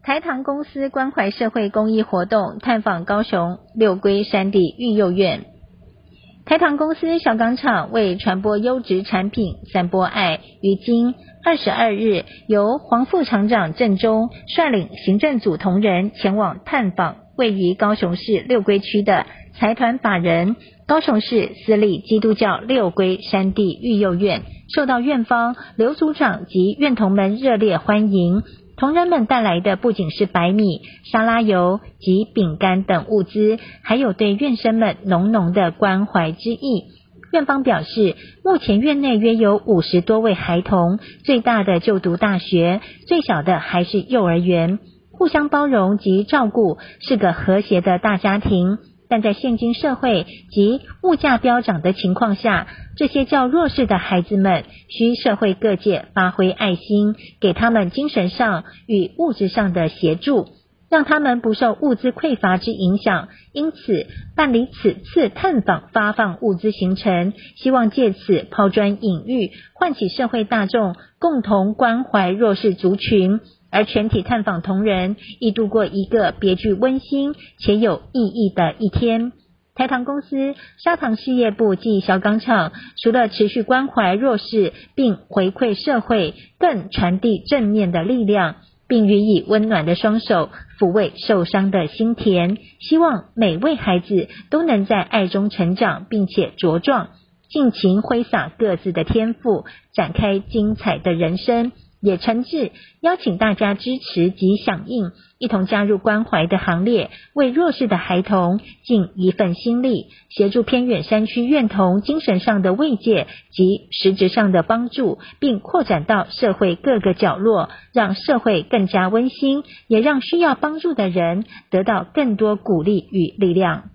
台糖公司关怀社会公益活动，探访高雄六龟山地育幼院。台糖公司小钢厂为传播优质产品、散播爱，于今22日由黄副厂长郑中率领行政组同仁前往探访位于高雄市六龟区的财团法人高雄市私立基督教六龟山地育幼院，受到院方刘组长及院童们热烈欢迎。同仁们带来的不仅是白米、沙拉油及饼干等物资，还有对院生们浓浓的关怀之意。院方表示，目前院内约有50多位孩童，最大的就读大学，最小的还是幼儿园，互相包容及照顾，是个和谐的大家庭。但在现今社会及物价飙涨的情况下，这些较弱势的孩子们需社会各界发挥爱心，给他们精神上与物质上的协助，让他们不受物资匮乏之影响。因此办理此次探访发放物资行程，希望借此抛砖引玉，唤起社会大众共同关怀弱势族群。而全体探访同仁亦度过一个别具温馨且有意义的一天。台糖公司砂糖事业部暨小钢厂除了持续关怀弱势并回馈社会，更传递正面的力量，并予以温暖的双手抚慰受伤的心田，希望每位孩子都能在爱中成长，并且茁壮，尽情挥洒各自的天赋，展开精彩的人生。也诚挚邀请大家支持及响应，一同加入关怀的行列，为弱势的孩童尽一份心力，协助偏远山区院童精神上的慰藉及实质上的帮助，并扩展到社会各个角落，让社会更加温馨，也让需要帮助的人得到更多鼓励与力量。